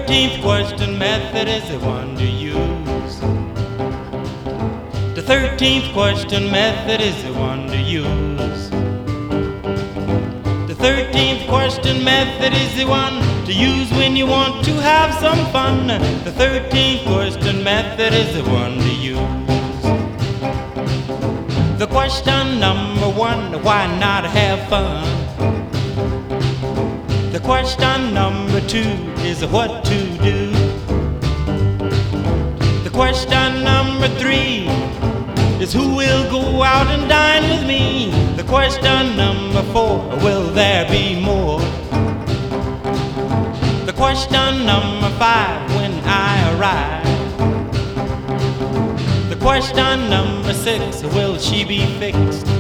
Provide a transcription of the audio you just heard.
13th question method is the one to use. The 13th question method is the one to use. The 13th question method is the one to use when you want to have some fun. The 13th question method is the one to use. The question number one, why not have fun? The question number two is what to do. The question number three is who will go out and dine with me. The question number four, will there be more? The question number five, when I arrive. The question number six, will she be fixed?